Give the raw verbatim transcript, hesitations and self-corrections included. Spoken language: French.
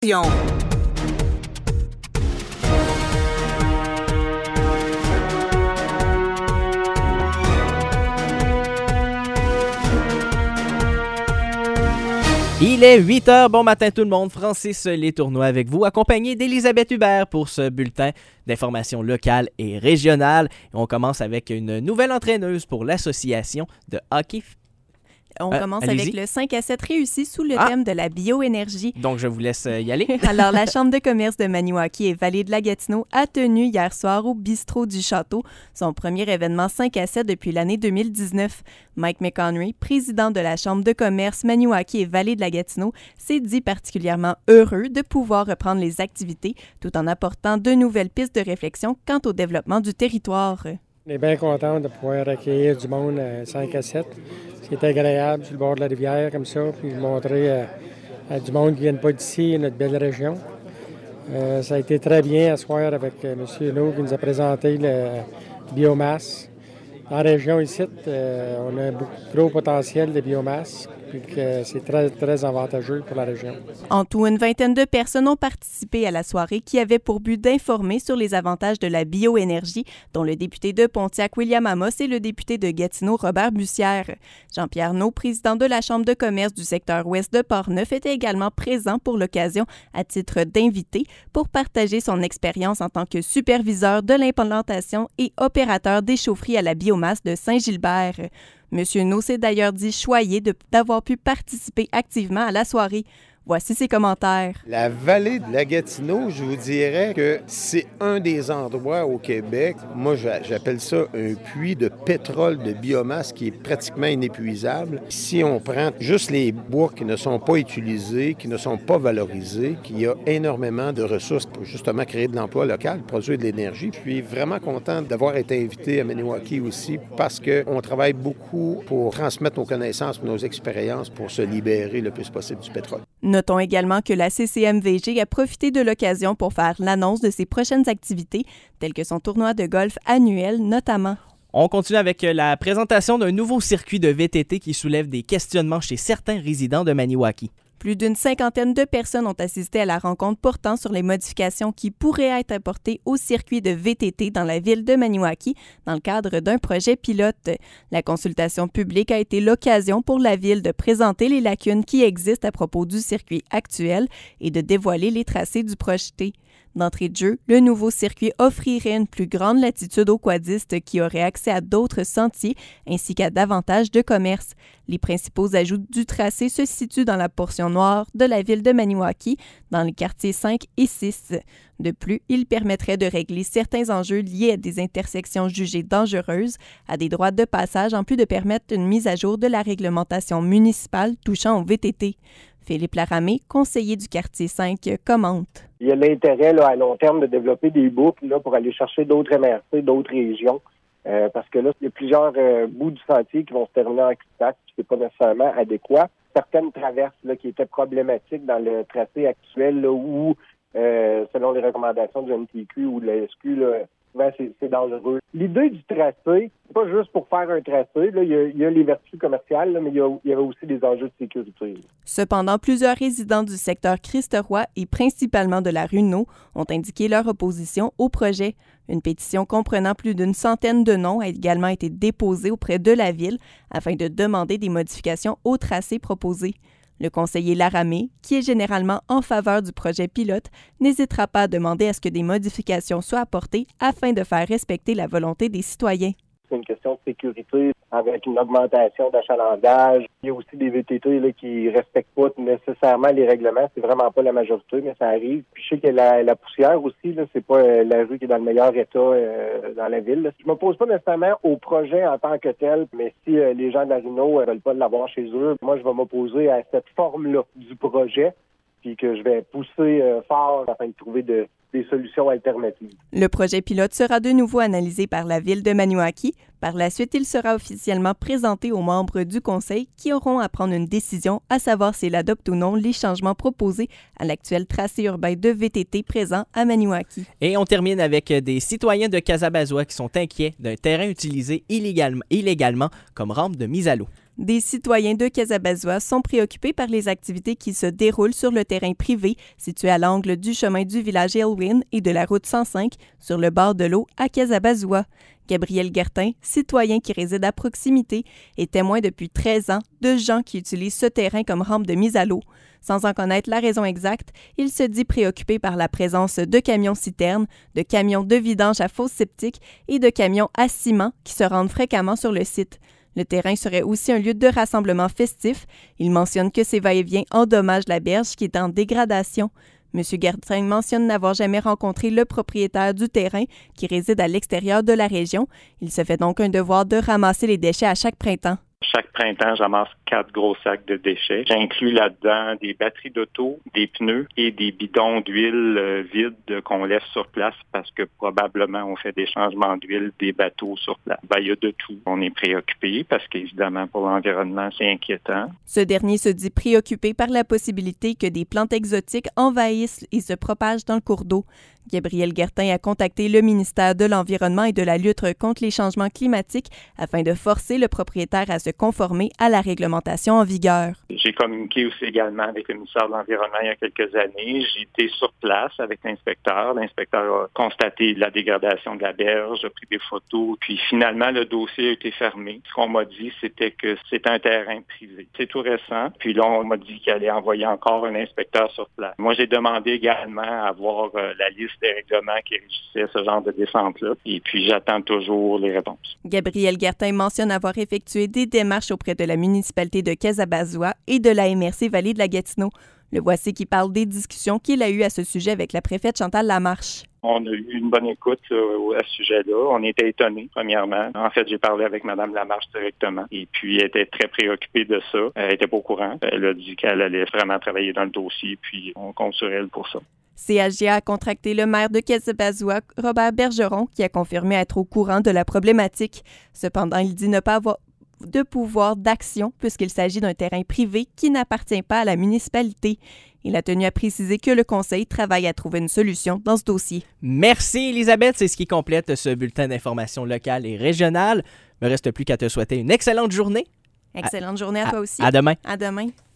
Il est huit heures, bon matin tout le monde, Francis Les Tournois avec vous, accompagné d'Elisabeth Hubert pour ce bulletin d'information locale et régionale. Et on commence avec une nouvelle entraîneuse pour l'association de hockey. On euh, commence allez-y. avec le cinq à sept réussi sous le Ah. thème de la bioénergie. Donc je vous laisse y aller. Alors, la Chambre de commerce de Maniwaki et Vallée de la Gatineau a tenu hier soir au bistrot du Château son premier événement cinq à sept depuis l'année deux mille dix-neuf. Mike McHenry, président de la Chambre de commerce Maniwaki et Vallée de la Gatineau, s'est dit particulièrement heureux de pouvoir reprendre les activités tout en apportant de nouvelles pistes de réflexion quant au développement du territoire. On est bien content de pouvoir accueillir du monde à cinq à sept. C'est agréable sur le bord de la rivière comme ça, puis montrer euh, à du monde qui ne vient pas d'ici, notre belle région. Euh, ça a été très bien à soir avec euh, M. Hulot qui nous a présenté le biomasse. Dans la région ici, euh, on a un beaucoup gros potentiel de biomasse, puis que c'est très, très avantageux pour la région. En tout, une vingtaine de personnes ont participé à la soirée qui avait pour but d'informer sur les avantages de la bioénergie, dont le député de Pontiac, William Amos, et le député de Gatineau, Robert Bussière. Jean-Pierre Naud, président de la Chambre de commerce du secteur ouest de Portneuf, était également présent pour l'occasion à titre d'invité pour partager son expérience en tant que superviseur de l'implantation et opérateur des chaufferies à la biomasse de Saint-Gilbert. Monsieur Naud s'est d'ailleurs dit choyé de, d'avoir pu participer activement à la soirée. Voici ses commentaires. La vallée de la Gatineau, je vous dirais que c'est un des endroits au Québec, moi j'appelle ça un puits de pétrole de biomasse qui est pratiquement inépuisable. Si on prend juste les bois qui ne sont pas utilisés, qui ne sont pas valorisés, qu'il y a énormément de ressources pour justement créer de l'emploi local, produire de l'énergie. Je suis vraiment content d'avoir été invité à Maniwaki aussi parce qu'on travaille beaucoup pour transmettre nos connaissances, nos expériences pour se libérer le plus possible du pétrole. Notons également que la C C M V G a profité de l'occasion pour faire l'annonce de ses prochaines activités, telles que son tournoi de golf annuel notamment. On continue avec la présentation d'un nouveau circuit de V T T qui soulève des questionnements chez certains résidents de Maniwaki. Plus d'une cinquantaine de personnes ont assisté à la rencontre portant sur les modifications qui pourraient être apportées au circuit de V T T dans la ville de Maniwaki dans le cadre d'un projet pilote. La consultation publique a été l'occasion pour la ville de présenter les lacunes qui existent à propos du circuit actuel et de dévoiler les tracés du projeté. D'entrée de jeu, le nouveau circuit offrirait une plus grande latitude aux quadistes qui auraient accès à d'autres sentiers ainsi qu'à davantage de commerces. Les principaux ajouts du tracé se situent dans la portion nord de la ville de Maniwaki, dans les quartiers cinq et six. De plus, il permettrait de régler certains enjeux liés à des intersections jugées dangereuses, à des droits de passage, en plus de permettre une mise à jour de la réglementation municipale touchant au V T T. Philippe Laramé, conseiller du quartier cinq, commente. Il y a l'intérêt là, à long terme de développer des boucles là, pour aller chercher d'autres M R C, d'autres régions. Euh, parce que là, il y a plusieurs euh, bouts du sentier qui vont se terminer en cul-de-sac, ce qui n'est pas nécessairement adéquat. Certaines traverses là, qui étaient problématiques dans le tracé actuel, là, où, euh, selon les recommandations du N T Q ou de la S Q, là, souvent, c'est, c'est dangereux. L'idée du tracé, c'est pas juste pour faire un tracé. Là, il, y a, il y a les vertus commerciales, là, mais il y, a, il y avait aussi des enjeux de sécurité. Là. Cependant, plusieurs résidents du secteur Christ-Roi et principalement de la rue Naud ont indiqué leur opposition au projet. Une pétition comprenant plus d'une centaine de noms a également été déposée auprès de la ville afin de demander des modifications au tracé proposé. Le conseiller Laramé, qui est généralement en faveur du projet pilote, n'hésitera pas à demander à ce que des modifications soient apportées afin de faire respecter la volonté des citoyens. C'est une question de sécurité avec une augmentation d'achalandage. Il y a aussi des V T T là, qui ne respectent pas nécessairement les règlements. C'est vraiment pas la majorité, mais ça arrive. Puis je sais que la, la poussière aussi, là, c'est pas euh, la rue qui est dans le meilleur état euh, dans la ville. Là. Je m'oppose pas nécessairement au projet en tant que tel, mais si euh, les gens de la Rhino ne veulent pas l'avoir chez eux, moi je vais m'opposer à cette forme-là du projet, puis que je vais pousser euh, fort afin de trouver de des solutions alternatives. Le projet pilote sera de nouveau analysé par la ville de Maniwaki. Par la suite, il sera officiellement présenté aux membres du conseil qui auront à prendre une décision, à savoir s'ils adoptent ou non les changements proposés à l'actuel tracé urbain de V T T présent à Maniwaki. Et on termine avec des citoyens de Casabazois qui sont inquiets d'un terrain utilisé illégalement, illégalement comme rampe de mise à l'eau. Des citoyens de Casabazois sont préoccupés par les activités qui se déroulent sur le terrain privé situé à l'angle du chemin du village Elwyn et de la route cent cinq sur le bord de l'eau à Casabazois. Gabriel Guertin, citoyen qui réside à proximité, est témoin depuis treize ans de gens qui utilisent ce terrain comme rampe de mise à l'eau. Sans en connaître la raison exacte, il se dit préoccupé par la présence de camions-citernes, de camions de vidange à fosse septique et de camions à ciment qui se rendent fréquemment sur le site. Le terrain serait aussi un lieu de rassemblement festif. Il mentionne que ces va-et-vient endommagent la berge qui est en dégradation. M. Guertin mentionne n'avoir jamais rencontré le propriétaire du terrain qui réside à l'extérieur de la région. Il se fait donc un devoir de ramasser les déchets à chaque printemps. Chaque printemps, j'amasse quatre gros sacs de déchets. J'inclus là-dedans des batteries d'auto, des pneus et des bidons d'huile euh, vides qu'on laisse sur place parce que probablement on fait des changements d'huile des bateaux sur place. Ben, il y a de tout. On est préoccupé parce qu'évidemment, pour l'environnement, c'est inquiétant. Ce dernier se dit préoccupé par la possibilité que des plantes exotiques envahissent et se propagent dans le cours d'eau. Gabriel Guertin a contacté le ministère de l'Environnement et de la lutte contre les changements climatiques afin de forcer le propriétaire à se conformer à la réglementation en vigueur. J'ai communiqué aussi également avec le ministère de l'Environnement il y a quelques années. J'ai été sur place avec l'inspecteur. L'inspecteur a constaté la dégradation de la berge, a pris des photos, puis finalement, le dossier a été fermé. Ce qu'on m'a dit, c'était que c'est un terrain privé. C'est tout récent. Puis là, on m'a dit qu'il allait envoyer encore un inspecteur sur place. Moi, j'ai demandé également à avoir euh, la liste des règlements qui régissaient ce genre de descente-là. Et puis, j'attends toujours les réponses. Gabriel Guertin mentionne avoir effectué des démarches auprès de la municipalité de Casabazois et de la M R C Vallée de la Gatineau. Le voici qui parle des discussions qu'il a eues à ce sujet avec la préfète Chantal Lamarche. On a eu une bonne écoute euh, à ce sujet-là. On était étonnés, premièrement. En fait, j'ai parlé avec Mme Lamarche directement. Et puis, elle était très préoccupée de ça. Elle était pas au courant. Elle a dit qu'elle allait vraiment travailler dans le dossier. Puis, on compte sur elle pour ça. C H G A a contracté le maire de Casabazois, Robert Bergeron, qui a confirmé être au courant de la problématique. Cependant, il dit ne pas avoir de pouvoir d'action puisqu'il s'agit d'un terrain privé qui n'appartient pas à la municipalité. Il a tenu à préciser que le conseil travaille à trouver une solution dans ce dossier. Merci Elisabeth, c'est ce qui complète ce bulletin d'information locale et régionale. Il ne me reste plus qu'à te souhaiter une excellente journée. Excellente à, journée à toi aussi. À demain. À demain.